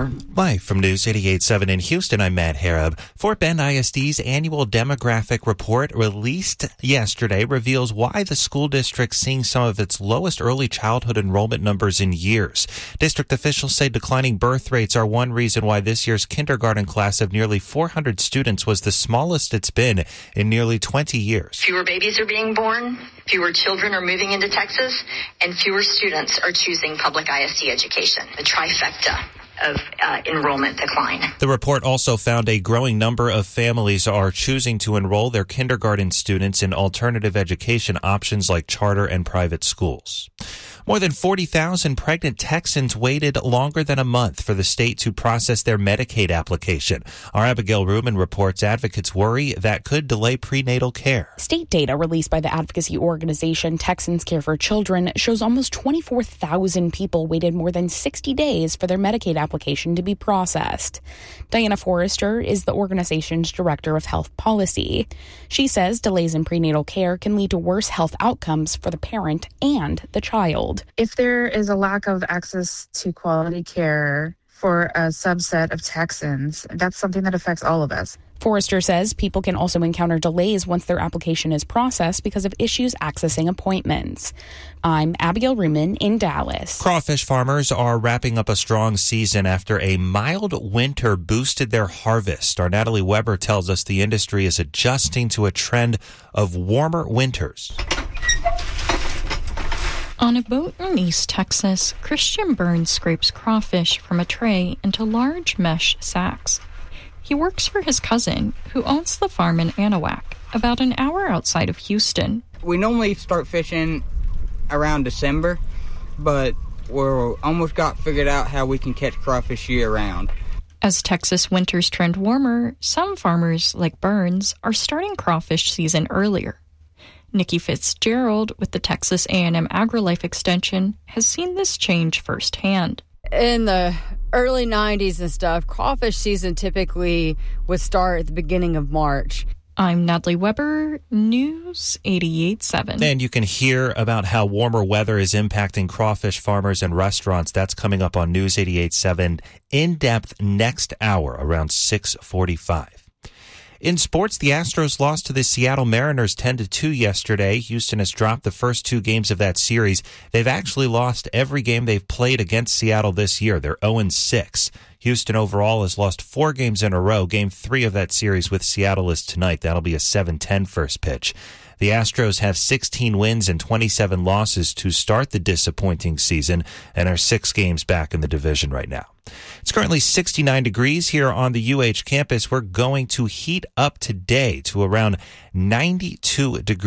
Live from News 88.7 in Houston, I'm Matt Harab. Fort Bend ISD's annual demographic report released yesterday reveals why the school district's seeing some of its lowest early childhood enrollment numbers in years. District officials say declining birth rates are one reason why this year's kindergarten class of nearly 400 students was the smallest it's been in nearly 20 years. Fewer babies are being born, fewer children are moving into Texas, and fewer students are choosing public ISD education. The trifecta of enrollment decline. The report also found a growing number of families are choosing to enroll their kindergarten students in alternative education options like charter and private schools. More than 40,000 pregnant Texans waited longer than a month for the state to process their Medicaid application. Our Abigail Rubin reports advocates worry that could delay prenatal care. State data released by the advocacy organization Texans Care for Children shows almost 24,000 people waited more than 60 days for their Medicaid application to be processed. Diana Forrester is the organization's director of health policy. She says delays in prenatal care can lead to worse health outcomes for the parent and the child. If there is a lack of access to quality care for a subset of Texans, that's something that affects all of us. Forrester says people can also encounter delays once their application is processed because of issues accessing appointments. I'm Abigail Ruman in Dallas. Crawfish farmers are wrapping up a strong season after a mild winter boosted their harvest. Our Natalie Weber tells us the industry is adjusting to a trend of warmer winters. On a boat in East Texas, Christian Burns scrapes crawfish from a tray into large mesh sacks. He works for his cousin, who owns the farm in Anahuac, about an hour outside of Houston. We normally start fishing around December, but we're almost got figured out how we can catch crawfish year-round. As Texas winters trend warmer, some farmers, like Burns, are starting crawfish season earlier. Nikki Fitzgerald with the Texas A&M AgriLife Extension has seen this change firsthand. In the early 90s and stuff, crawfish season typically would start at the beginning of March. I'm Natalie Weber, News 88.7. And you can hear about how warmer weather is impacting crawfish farmers and restaurants. That's coming up on News 88.7 in depth next hour around 6:45. In sports, the Astros lost to the Seattle Mariners 10-2 yesterday. Houston has dropped the first two games of that series. They've actually lost every game they've played against Seattle this year. They're 0-6. Houston overall has lost 4 games in a row. Game 3 of that series with Seattle is tonight. That'll be a 7:10 first pitch. The Astros have 16 wins and 27 losses to start the disappointing season and are 6 games back in the division right now. It's currently 69 degrees here on the UH campus. We're going to heat up today to around 92 degrees.